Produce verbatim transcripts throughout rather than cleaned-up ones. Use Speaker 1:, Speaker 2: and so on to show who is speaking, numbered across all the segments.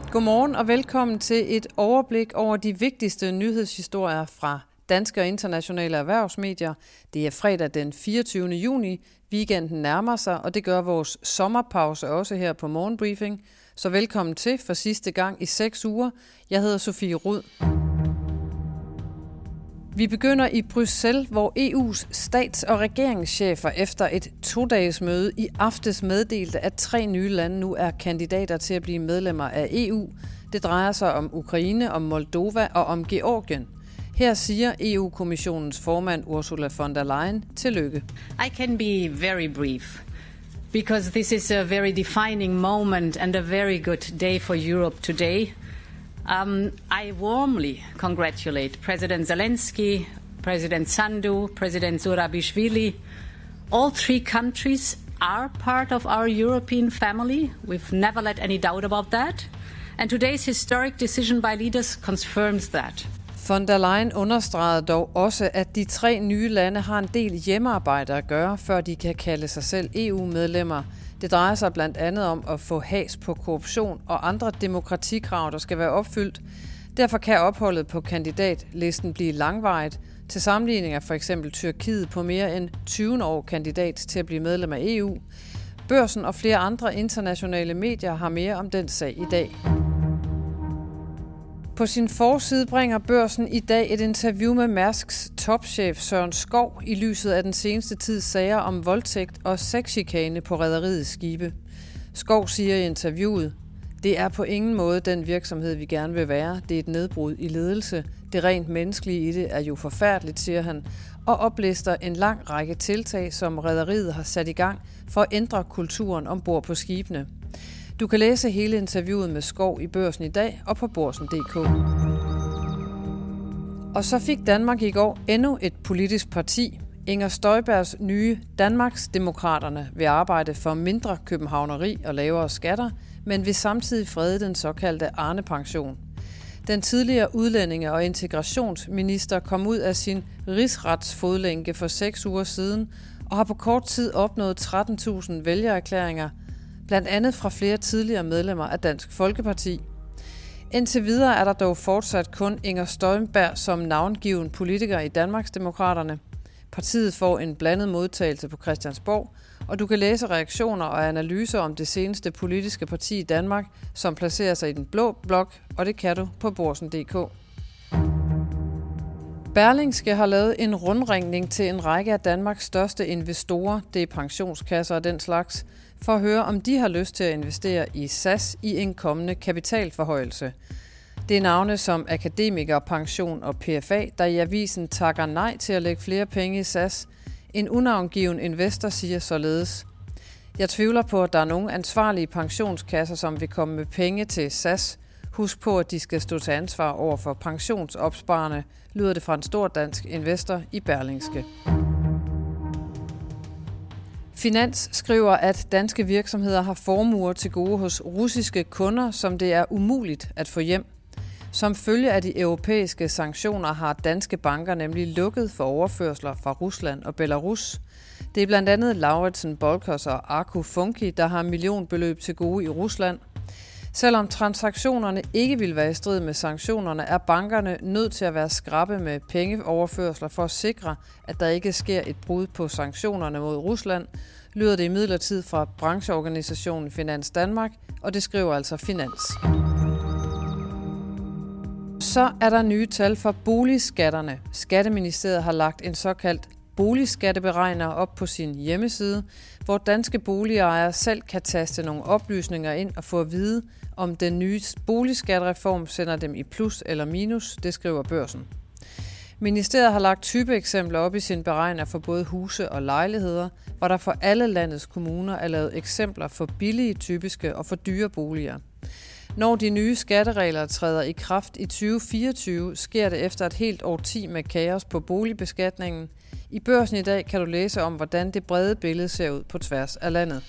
Speaker 1: Godmorgen og velkommen til et overblik over de vigtigste nyhedshistorier fra danske og internationale erhvervsmedier. Det er fredag den fireogtyvende juni. Weekenden nærmer sig, og det gør vores sommerpause også her på Morgenbriefing. Så velkommen til for sidste gang i seks uger. Jeg hedder Sofie Rud. Vi begynder i Bruxelles, hvor E U's stats- og regeringschefer efter et to-dages møde i aftes meddelte, at tre nye lande nu er kandidater til at blive medlemmer af E U. Det drejer sig om Ukraine, om Moldova og om Georgien. Her siger E U-kommissionens formand Ursula von der Leyen tillykke.
Speaker 2: I can be very brief, because this is a very defining moment and a very good day for Europe today. Um, I warmly congratulate President Zelensky, President Sandu, President Zurabishvili. All three countries are part of our European family. We've never let any doubt about that. And today's historic decision by leaders confirms that.
Speaker 1: Von der Leyen understregede dog også, at de tre nye lande har en del hjemmearbejde at gøre, før de kan kalde sig selv E U-medlemmer. Det drejer sig blandt andet om at få has på korruption og andre demokratikrav, der skal være opfyldt. Derfor kan opholdet på kandidatlisten blive langvarigt. Til sammenligning er for eksempel Tyrkiet på mere end tyve år kandidat til at blive medlem af E U. Børsen og flere andre internationale medier har mere om den sag i dag. På sin forside bringer Børsen i dag et interview med Mærsks topchef Søren Skov i lyset af den seneste tids sager om voldtægt og sexchikane på rederiets skibe. Skov siger i interviewet: "Det er på ingen måde den virksomhed, vi gerne vil være. Det er et nedbrud i ledelse. Det rent menneskelige i det er jo forfærdeligt", siger han, og oplister en lang række tiltag, som rederiet har sat i gang for at ændre kulturen ombord på skibene. Du kan læse hele interviewet med Skov i Børsen i dag og på børsen punktum d k. Og så fik Danmark i går endnu et politisk parti. Inger Støjbergs nye Danmarksdemokraterne vil arbejde for mindre københavneri og lavere skatter, men vil samtidig frede den såkaldte Arne-pension. Den tidligere udlændinge- og integrationsminister kom ud af sin rigsretsfodlænke for seks uger siden og har på kort tid opnået tretten tusind vælgererklæringer, blandt andet fra flere tidligere medlemmer af Dansk Folkeparti. Indtil videre er der dog fortsat kun Inger Støjberg som navngiven politiker i Danmarksdemokraterne. Partiet får en blandet modtagelse på Christiansborg, og du kan læse reaktioner og analyser om det seneste politiske parti i Danmark, som placerer sig i den blå blok, og det kan du på børsen punktum d k. Berlingske har lavet en rundringning til en række af Danmarks største investorer, det er pensionskasser og den slags, for at høre, om de har lyst til at investere i S A S i en kommende kapitalforhøjelse. Det er navne som Akademikerpension og P F A, der i avisen takker nej til at lægge flere penge i S A S. En unavngiven investor siger således: "Jeg tvivler på, at der er nogle ansvarlige pensionskasser, som vil komme med penge til S A S. Husk på, at de skal stå til ansvar over for pensionsopsparerne", lyder det fra en stor dansk investor i Berlingske. Finans skriver, at danske virksomheder har formuer til gode hos russiske kunder, som det er umuligt at få hjem. Som følge af de europæiske sanktioner har danske banker nemlig lukket for overførsler fra Rusland og Belarus. Det er blandt andet Lauritsen Bolkers og Arco Funki, der har millionbeløb til gode i Rusland. Selvom transaktionerne ikke vil være i strid med sanktionerne, er bankerne nødt til at være skrappe med pengeoverførsler for at sikre, at der ikke sker et brud på sanktionerne mod Rusland, lyder det imidlertid fra brancheorganisationen Finans Danmark, og det skriver altså Finans. Så er der nye tal for boligskatterne. Skatteministeriet har lagt en såkaldt boligskatteberegner op på sin hjemmeside, hvor danske boligejere selv kan taste nogle oplysninger ind og få at vide, om den nye boligskattereform sender dem i plus eller minus, det skriver Børsen. Ministeriet har lagt typeeksempler op i sin beregner for både huse og lejligheder, hvor der for alle landets kommuner er lavet eksempler for billige, typiske og for dyre boliger. Når de nye skatteregler træder i kraft i tyve fireogtyve, sker det efter et helt årti med kaos på boligbeskatningen. I Børsen i dag kan du læse om, hvordan det brede billede ser ud på tværs af landet.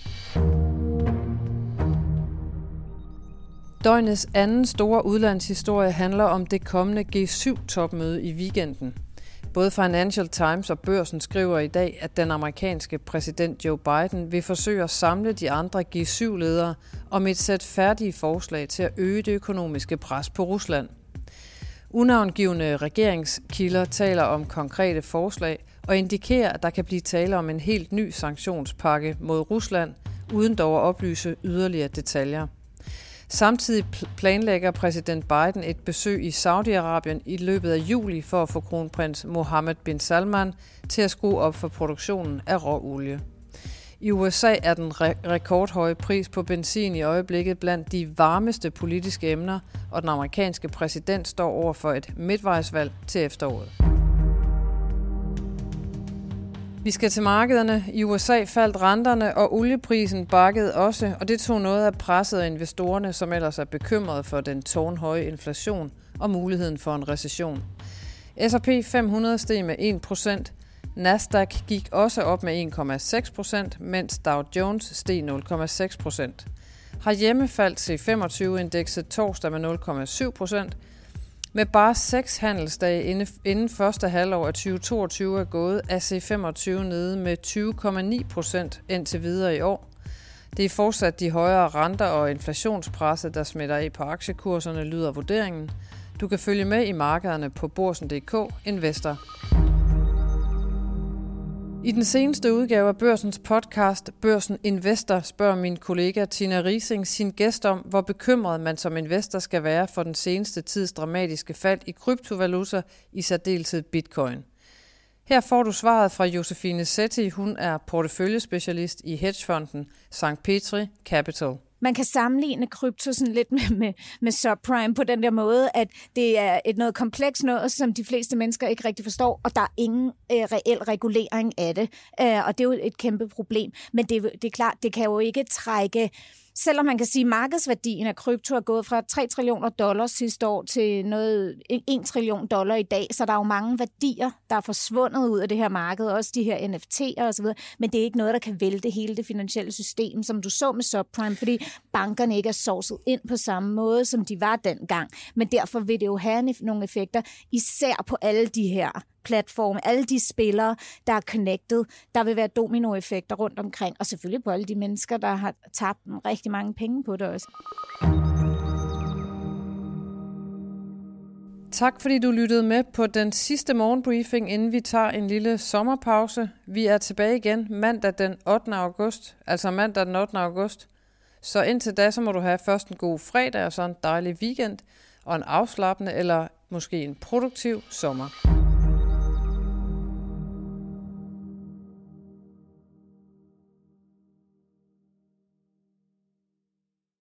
Speaker 1: Døgnets anden store udlandshistorie handler om det kommende G syv topmøde i weekenden. Både Financial Times og Børsen skriver i dag, at den amerikanske præsident Joe Biden vil forsøge at samle de andre G syv ledere om et sæt færdige forslag til at øge det økonomiske pres på Rusland. Unavngivne regeringskilder taler om konkrete forslag og indikerer, at der kan blive tale om en helt ny sanktionspakke mod Rusland, uden dog at oplyse yderligere detaljer. Samtidig planlægger præsident Biden et besøg i Saudi-Arabien i løbet af juli for at få kronprins Mohammed bin Salman til at skrue op for produktionen af råolie. I U S A er den re- rekordhøje pris på benzin i øjeblikket blandt de varmeste politiske emner, og den amerikanske præsident står over for et midtvejsvalg til efteråret. Vi skal til markederne. I U S A faldt renterne, og olieprisen bakkede også, og det tog noget af presset af investorerne, som ellers er bekymrede for den tårnhøje inflation og muligheden for en recession. S og P fem hundrede steg med en procent. Nasdaq gik også op med en komma seks procent, mens Dow Jones steg nul komma seks procent. Herhjemme faldt C femogtyve-indekset torsdag med nul komma syv procent. Med bare seks handelsdage inden første halvår af tyve toogtyve er gået, er C femogtyve nede med tyve komma ni procent indtil videre i år. Det er fortsat de højere renter og inflationspresset, der smitter af på aktiekurserne, lyder vurderingen. Du kan følge med i markederne på Børsen punktum d k Investor. I den seneste udgave af Børsens podcast Børsen Investor spørger min kollega Tina Rising sin gæst om, hvor bekymret man som investor skal være for den seneste tids dramatiske fald i kryptovaluta, i særdeleshed bitcoin. Her får du svaret fra Josefine Setti. Hun er porteføljespecialist i hedgefonden Sankt Petri Capital.
Speaker 3: Man kan sammenligne krypto sådan lidt med, med, med subprime på den der måde, at det er et noget kompleks noget, som de fleste mennesker ikke rigtig forstår, og der er ingen øh, reel regulering af det. Øh, og det er jo et kæmpe problem. Men det, det er klart, det kan jo ikke trække... Selvom man kan sige, at markedsværdien af krypto er gået fra tre trillioner dollars sidste år til noget en trillion dollar i dag, så der er jo mange værdier, der er forsvundet ud af det her marked, også de her N F T'er osv., men det er ikke noget, der kan vælte hele det finansielle system, som du så med subprime, fordi bankerne ikke er sourcet ind på samme måde, som de var dengang. Men derfor vil det jo have nogle effekter, især på alle de her platforme, alle de spillere, der er connected. Der vil være dominoeffekter rundt omkring, og selvfølgelig på alle de mennesker, der har tabt rigtig mange penge på det også.
Speaker 1: Tak fordi du lyttede med på den sidste morgenbriefing, inden vi tager en lille sommerpause. Vi er tilbage igen mandag den ottende august, altså mandag den ottende august. Så indtil da, så må du have først en god fredag og så en dejlig weekend, og en afslappende eller måske en produktiv sommer.